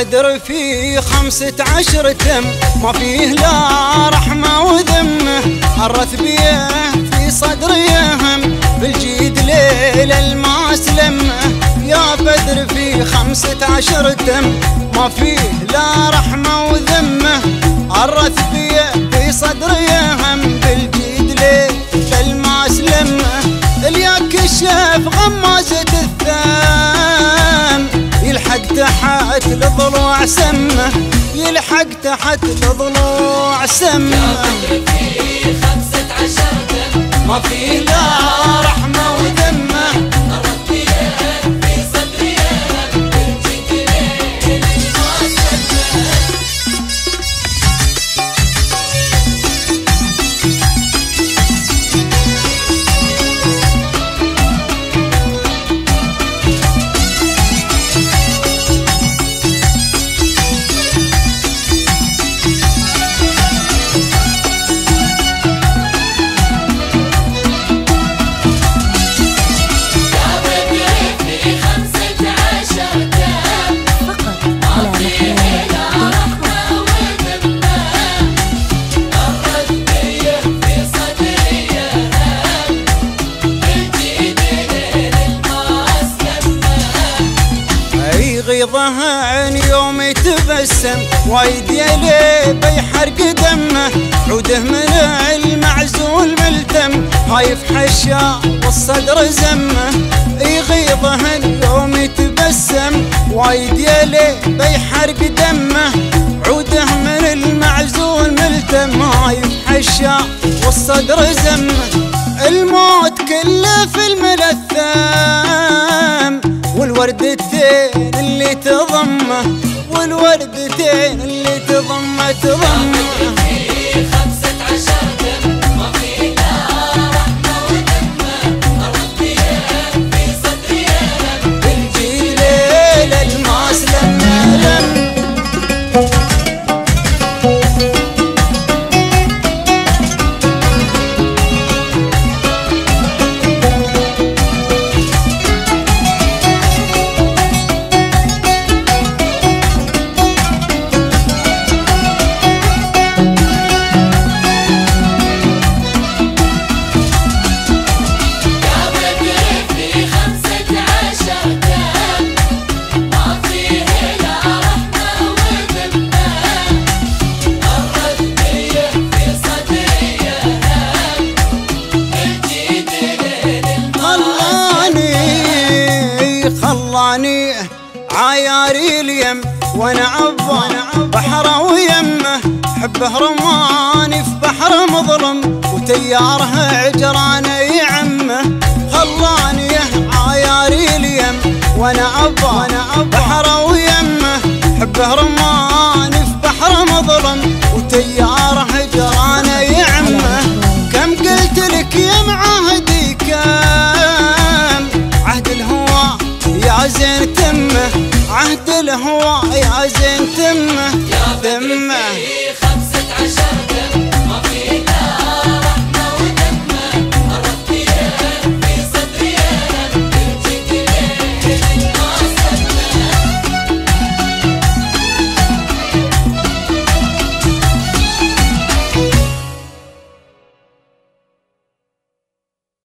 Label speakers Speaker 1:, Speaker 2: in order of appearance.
Speaker 1: بدر في 15 تم، ما فيه لا رحمة وذمة. الرث بيه في صدري يهم، بالجيد ليل الماس لمه. يا بدر في 15 تم، ما فيه لا رحمة وذمة. الرث بيه في صدري يهم، بالجيد ليل الماس لمه. الياك الشاف غمازة الثام، يلحق تحت الضلوع سمه، يلحق تحت الضلوع سمه.
Speaker 2: يا بدر في 15 دم،
Speaker 1: ما فيه لا رحمة وذمة.
Speaker 2: الرث بيه في صدري يهم، بالجيد ليل الماس لمه.
Speaker 1: غيظها عين يوم يتبسم، وايد يلي بيحرق دمه. عوده من المعزول ملتم، هايف حشا والصدر زمه. يغيظها يوم يتبسم، وايد يلي بيحرق دمه. عوده من المعزول ملتم، هايف حشا والصدر زمه. الموت كله في الملثام، والوردتين اللي تضمه، والوردتين اللي تضمه تضمه.
Speaker 2: في 15 دم، ما فيه لا رحمة وذمة. الرث بيه في صدري يهم،
Speaker 1: بالجيل ليل الماس لما لم. خلاني عياري اليم وانا عبا بحره ويمه. حبه رماني في بحر مظلم، وتيارها عجرانه يعمه. خلاني عياري اليم وانا عبا بحره ويمه. حبه رماني في بحر مظلم، وتيارها عجرانه يعمه. كم قلت لك يا معاهدي، كم عهد الهوى يا زين تمه. عهد الهوى يا زين تمه
Speaker 2: يا بدر
Speaker 1: تمه.
Speaker 2: في